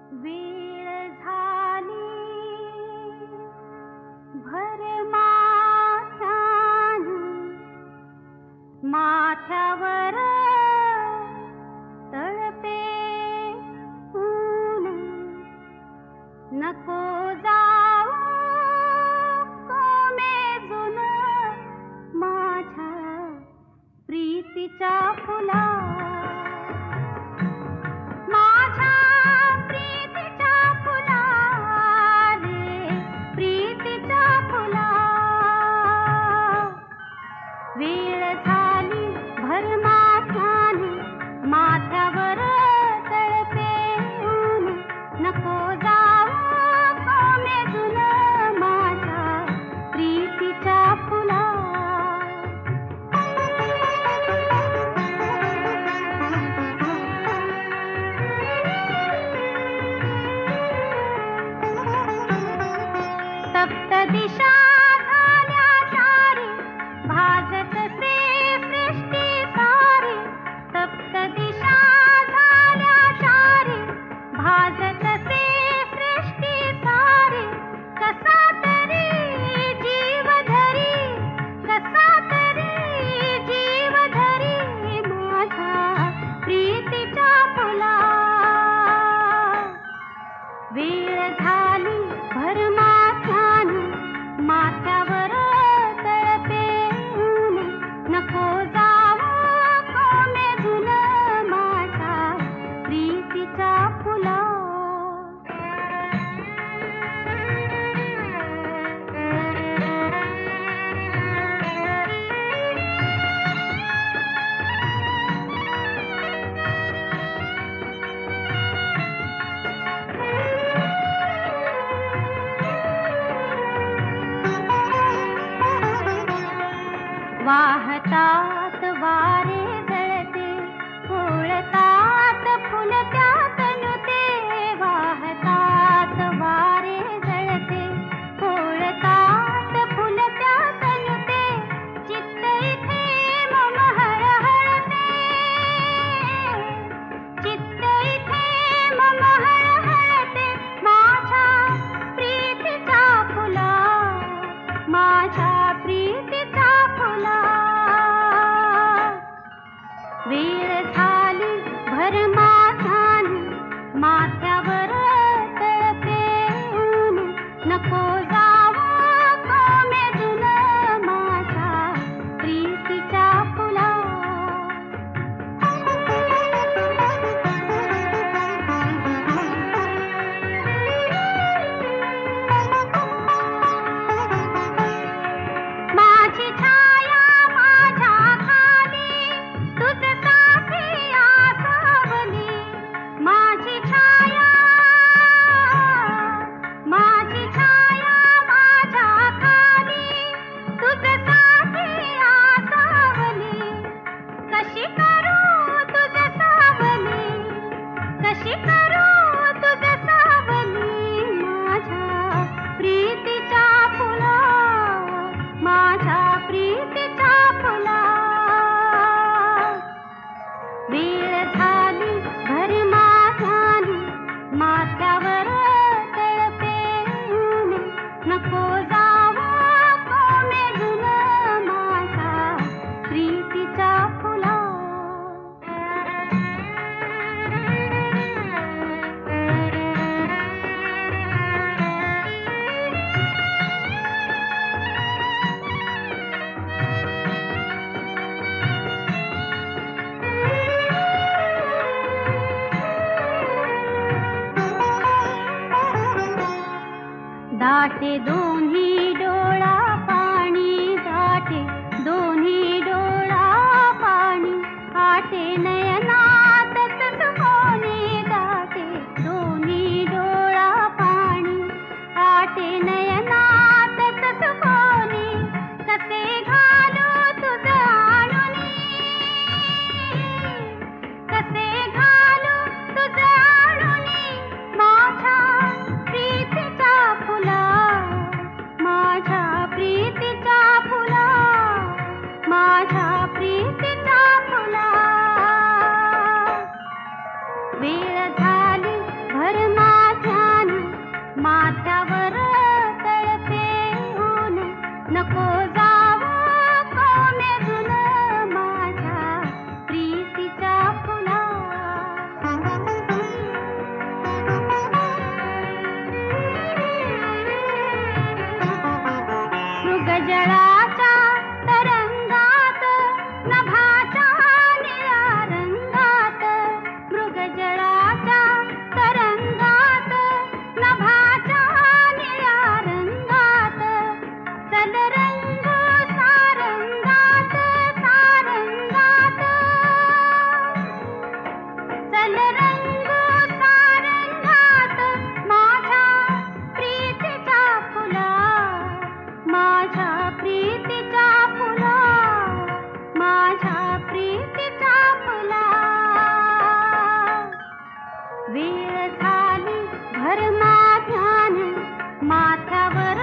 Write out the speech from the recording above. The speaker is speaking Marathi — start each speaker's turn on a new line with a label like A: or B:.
A: वेळ झाली भर माथ्यानं, माथ्यावर तळपे ऊन. नको जाऊ कोमेजून माझ्या प्रीतीच्या फुला. वेळ झाली भर माथ्यानं, माथ्यावर तळपे ऊन. नको जाऊ कोमेजून माझ्या प्रीतीच्या फुला. तप्त दिशा झाल्या चारी, भाजत से सृष्टी सारी. तप्त दिशा झाल्या चारी, भाजत से सृष्टी सारी. कसा तरी जीव धरी, कसा तरी जीव धरी माझ्या प्रीतीच्या फुला. वेळ झाली भर माथ्यानं, माथ्यावर तळपे ऊन. नको जाऊ कोमेजून माझ्या प्रीतीच्या फुला. वाहतात वारे जळते, पोळतात फुलत्या तनुते. वाहतात वारे जळते, पोळतात फुलत्या तनुते. चित्त इथे मम हळहळते, चित्त इथे मम हळहळते माझ्या प्रीतीच्या फुला, माझ्या प्रीतीच्या फुला. वेळ झाली भर माथ्यानं, माथ्यावर तळपे ऊन. नको जाऊ कोमेजून माझ्या प्रीतीच्या फुला. माझी छाया माझ्या खाली, तुझ साथी आसावली. माझी छाया, माझी छाया माझ्या खाली, तुझ साथी आसावली. कशी करू तुझ सावली, कशी करू तुझ सावली माझ्या प्रीतीच्या फुला, माझ्या प्रीतीच्या फुला. वेळ झाली भर माथ्यानं, माथ्यावर तळपे ऊन. नको जाऊ कोमेजून माझ्या प्रीतीच्या फुला. दाटे दोन्ही डोळा पाणी, दाटे दोन्ही डोळा पाणी. आटे नयनातच सुकोनी, दाटे दोन्ही डोळा पाणी. आटे नयनातच सुकोनी. कसे घालू तुझ आणुनी, कसे घालू तुझ आणुनी माझ्या प्रीतीच्या फुला, माझ्या प्रीतीच्या फुला, माझ्या प्रीतीच्या फुला. वेळ झाली भर माथ्यावर तळपे ऊन नको जावं कोमेजून माझ्या प्रीतीच्या फुला. मृगजळाच्या तरंगात नभाच्या निळ्या रंगात, मृगजळाच्या तरंगात नभाच्या निळ्या रंगात, चल रंग सारंगात सारंगात, चल रंग सारंगात माझ्या प्रीतीच्या फुला, माझ्या प्रीतीच्या फुला, माझ्या प्रीतीच्या फुला. वेळ झाली भरमा ध्यान माथ्यावर